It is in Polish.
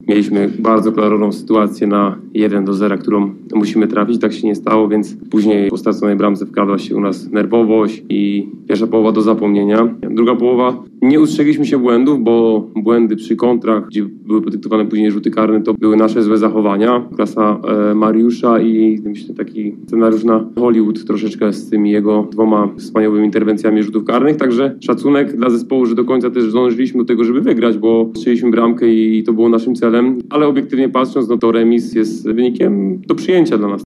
Mieliśmy bardzo klarowną sytuację na 1-0, którą musimy trafić. Tak się nie stało, więc później po straconej bramce wkradła się u nas nerwowość i pierwsza połowa do zapomnienia. Druga połowa nie ustrzegliśmy się błędów, bo błędy przy kontrach, gdzie były podyktowane później rzuty karne, to były nasze złe zachowania. Klasa Mariusza i myślę taki scenariusz na Hollywood troszeczkę z tymi jego 2 wspaniałymi interwencjami rzutów karnych. Także szacunek dla zespołu, że do końca też zdążyliśmy do tego, żeby wygrać, bo strzeliśmy bramkę i to było naszym celem. Ale obiektywnie patrząc, no to remis jest wynikiem do przyjęcia dla nas.